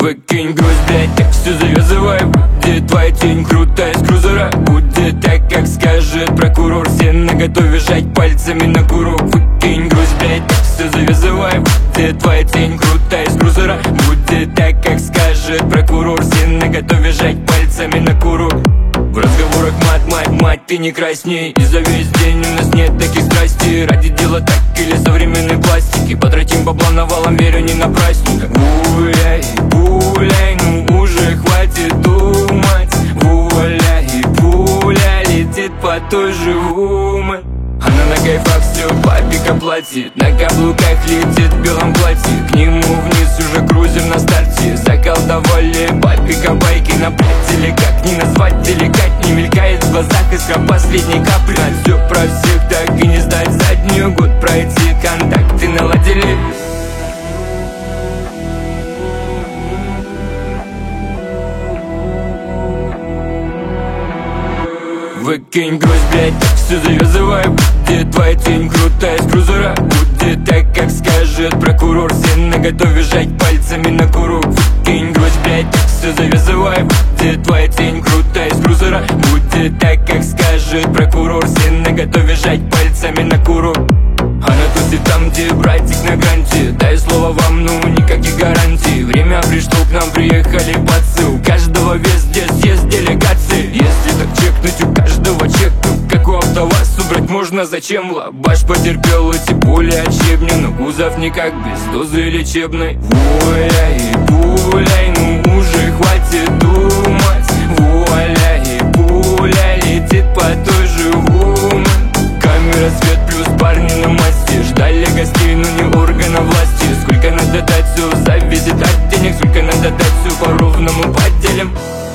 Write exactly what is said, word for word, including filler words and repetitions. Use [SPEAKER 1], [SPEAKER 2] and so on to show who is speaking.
[SPEAKER 1] Выкинь грусть, блядь, так все завязывай. Будет твоя тень крутая с крузера. Будет так, как скажет прокурор. Все наготове жать пальцами на курок. Выкинь грусть, блядь, так все завязывай. Будет твоя тень крутая с крузера. Будет так, как скажет прокурор. Все наготове жать пальцами на курок. В разговорах мать, мать, мать, ты не красней. И за весь день у нас нет таких страстей. Ради дела так или современной пластики. Потратим бабла навалом, верю, не на праздник. Гуляй, гуляй, ну уже хватит думать. Вуаля и пуля летит по той же вумен. Она на кайфах все папика платит. На каблуках летит в белом платье. К нему вниз уже крузим на старте. Заколдовали папика байки на или как не назвать, деликат. Не мелькает в глазах искра последней капли. На все про всех, так и не сдать заднюю. Год пройти, контакты наладили. Выкинь грусть, блядь, так все завязывай. Будет твоя тень крутая с крузера. Будет так, как скажет прокурор. Все наготове жать пальцами на курок. Выкинь грусть, блядь, так все завязывай. Будет твоя тень крутая с крузера. Будет так, как скажет прокурор. Все наготове жать пальцами на курок. Она тусит там, где братик на гранте. Дай слово вам, ну никаких гарантий. Время пришло, к нам приехали пацы. У каждого везде съезд делегации. Если так чекнуть, у каждого чек, ну как у АвтоВАЗ убрать можно, зачем? Лабаш потерпел эти пули отщебни. Но кузов никак без дозы лечебной. Вуаля и пуляй, ну уже хватит думать. Вуаля и пуля летит по той же вумен. Камера, свет плюс парни на массе. Ждали гостей, но не органа власти. Сколько надо дать, все зависит от денег. Сколько надо дать, все по-ровному поделим.